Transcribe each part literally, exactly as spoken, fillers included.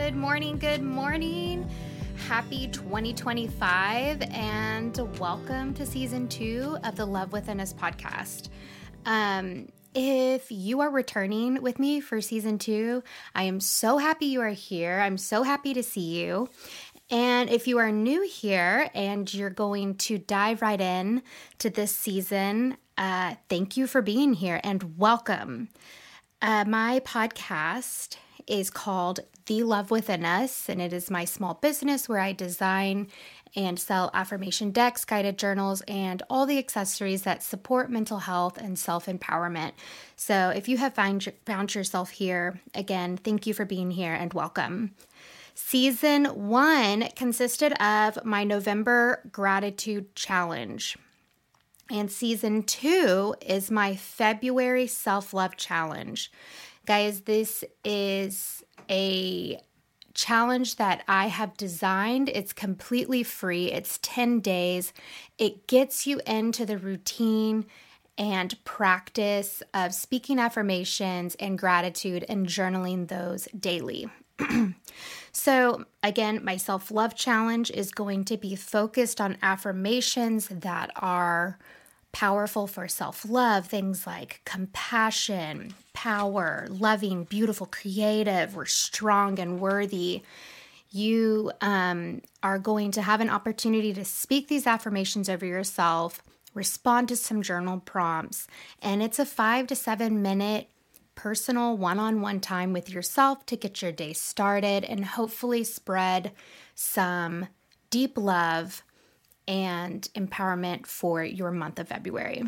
Good morning, good morning. Happy twenty twenty-five and welcome to season two of the Love Within Us podcast. Um, if you are returning with me for season two, I am so happy you are here. I'm so happy to see you. And if you are new here and you're going to dive right in to this season, uh, thank you for being here and welcome. Uh, my podcast is called The Love Within Us, and it is my small business where I design and sell affirmation decks, guided journals, and all the accessories that support mental health and self-empowerment. So if you have find, found yourself here, again, thank you for being here and welcome. Season one consisted of my November gratitude challenge. And season two is my February self-love challenge. Guys, this is a challenge that I have designed. It's completely free. It's ten days. It gets you into the routine and practice of speaking affirmations and gratitude and journaling those daily. So again, my self-love challenge is going to be focused on affirmations that are powerful for self-love, things like compassion, power, loving, beautiful, creative, we're strong and worthy. You um, are going to have an opportunity to speak these affirmations over yourself, respond to some journal prompts, and it's a five to seven minute personal one-on-one time with yourself to get your day started and hopefully spread some deep love and empowerment for your month of February.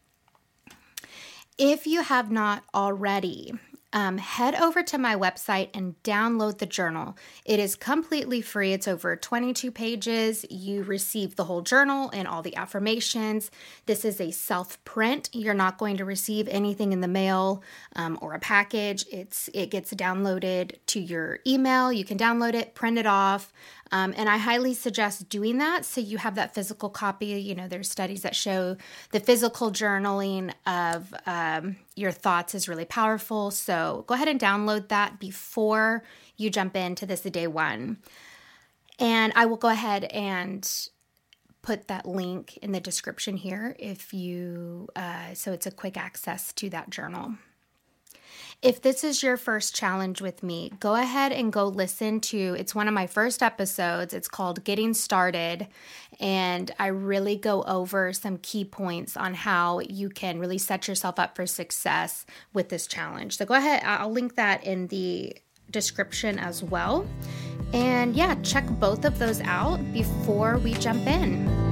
If you have not already, um, head over to my website and download the journal. It is completely free. It's over twenty-two pages. You receive the whole journal and all the affirmations. This is a self-print. You're not going to receive anything in the mail um, or a package. It's it gets downloaded to your email. You can download it, print it off. Um, and I highly suggest doing that so you have that physical copy. You know, there's studies that show the physical journaling of um, your thoughts is really powerful. So go ahead and download that before you jump into this day one. And I will go ahead and put that link in the description here if you, uh, so it's a quick access to that journal. If this is your first challenge with me, go ahead and go listen to, it's one of my first episodes. It's called Getting Started, and I really go over some key points on how you can really set yourself up for success with this challenge. So go ahead, I'll link that in the description as well. And yeah, check both of those out before we jump in.